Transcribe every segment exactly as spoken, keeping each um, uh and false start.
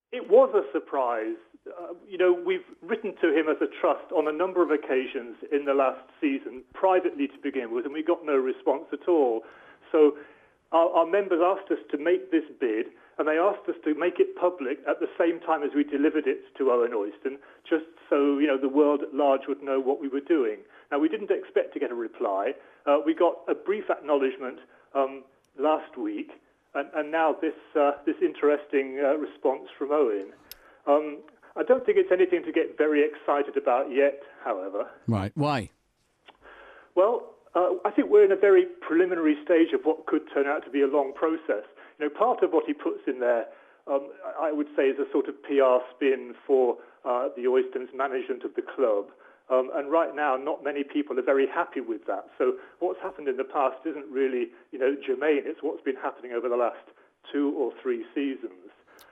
It was a surprise. Uh, you know, we've written to him as a trust on a number of occasions in the last season, privately to begin with, and we got no response at all. So our, our members asked us to make this bid, and they asked us to make it public at the same time as we delivered it to Owen Oyston, just so, you know, the world at large would know what we were doing. Now, we didn't expect to get a reply. Uh, we got a brief acknowledgement um, last week, and, and now this uh, this interesting uh, response from Owen. Um, I don't think it's anything to get very excited about yet, however. Right. Why? Well, uh, I think we're in a very preliminary stage of what could turn out to be a long process. You know, part of what he puts in there, um, I would say, is a sort of P R spin for uh, the Oystons' management of the club. Um, and right now, not many people are very happy with that. So what's happened in the past isn't really, you know, germane. It's what's been happening over the last two or three seasons.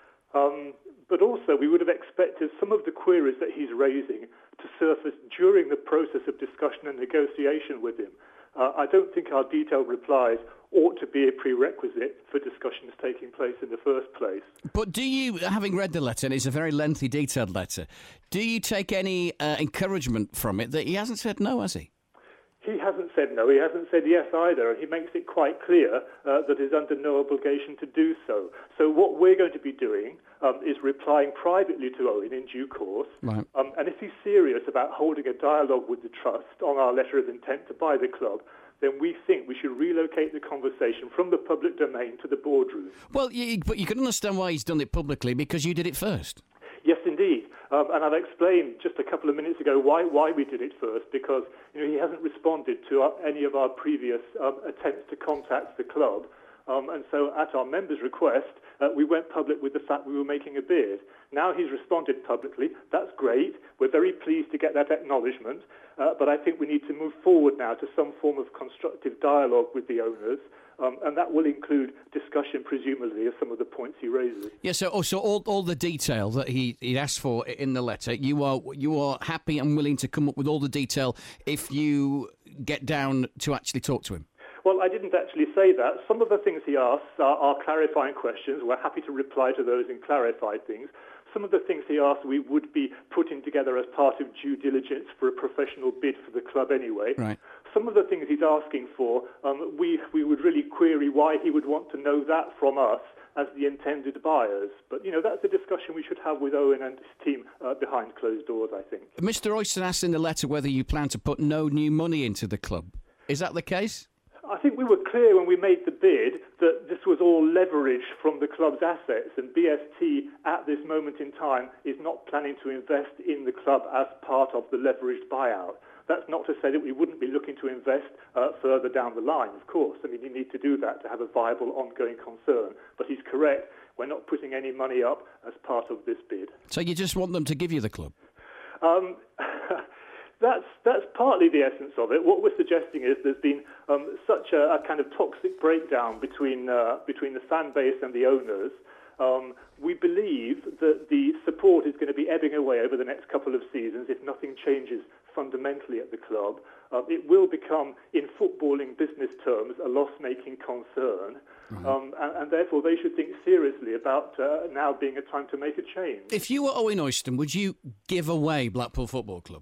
Um, but also, we would have expected some of the queries that he's raising to surface during the process of discussion and negotiation with him. Uh, I don't think our detailed replies ought to be a prerequisite for discussions taking place in the first place. But do you, having read the letter, and it's a very lengthy, detailed letter, do you take any uh, encouragement from it that he hasn't said no, has he? He hasn't said no, he hasn't said yes either, and he makes it quite clear uh, that he's under no obligation to do so. So what we're going to be doing um, is replying privately to Owen in due course, right. um, and if he's serious about holding a dialogue with the Trust on our letter of intent to buy the club, then we think we should relocate the conversation from the public domain to the boardroom. Well, you, but you can understand why he's done it publicly, because you did it first. Yes, indeed. Um, and I've explained just a couple of minutes ago why why we did it first, because you know he hasn't responded to our, any of our previous um, attempts to contact the club. Um, and so at our members' request, uh, we went public with the fact we were making a bid. Now he's responded publicly. That's great. We're very pleased to get that acknowledgement. Uh, but I think we need to move forward now to some form of constructive dialogue with the owners. Um, and that will include discussion, presumably, of some of the points he raises. Yes, yeah, so also all, all the detail that he, he asked for in the letter, you are you are happy and willing to come up with all the detail if you get down to actually talk to him? Well, I didn't actually say that. Some of the things he asks are, are clarifying questions. We're happy to reply to those and clarify things. Some of the things he asked we would be putting together as part of due diligence for a professional bid for the club anyway. Right. Some of the things he's asking for, um, we, we would really query why he would want to know that from us as the intended buyers. But, you know, that's a discussion we should have with Owen and his team uh, behind closed doors, I think. Mister Oyston asked in the letter whether you plan to put no new money into the club. Is that the case? I think we were clear when we made the bid that this was all leverage from the club's assets, and B S T at this moment in time is not planning to invest in the club as part of the leveraged buyout. That's not to say that we wouldn't be looking to invest uh, further down the line, of course. I mean, you need to do that to have a viable ongoing concern. But he's correct. We're not putting any money up as part of this bid. So you just want them to give you the club? Um, that's that's partly the essence of it. What we're suggesting is there's been um, such a, a kind of toxic breakdown between uh, between the fan base and the owners. Um, we believe that the support is going to be ebbing away over the next couple of seasons if nothing changes fundamentally at the club. Uh, it will become, in footballing business terms, a loss-making concern, mm-hmm. um, and, and therefore they should think seriously about uh, now being a time to make a change. If you were Owen Oyston, would you give away Blackpool Football Club?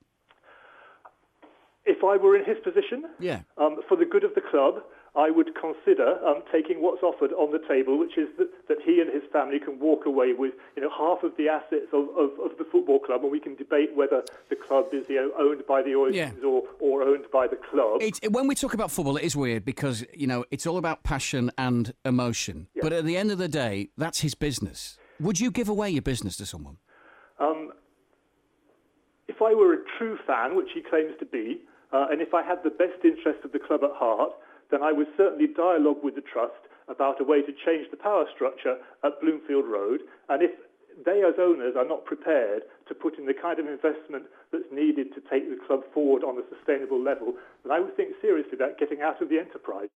If I were in his position, yeah, um, for the good of the club, I would consider um, taking what's offered on the table, which is that, that he and his family can walk away with, you know, half of the assets of, of, of the football club, and we can debate whether the club is, you know, owned by the Oystons yeah. or, or owned by the club. It, when we talk about football, it is weird because, you know, it's all about passion and emotion. Yeah. But at the end of the day, that's his business. Would you give away your business to someone? Um, if I were a true fan, which he claims to be, uh, and if I had the best interest of the club at heart, then I would certainly dialogue with the Trust about a way to change the power structure at Bloomfield Road. And if they as owners are not prepared to put in the kind of investment that's needed to take the club forward on a sustainable level, then I would think seriously about getting out of the enterprise.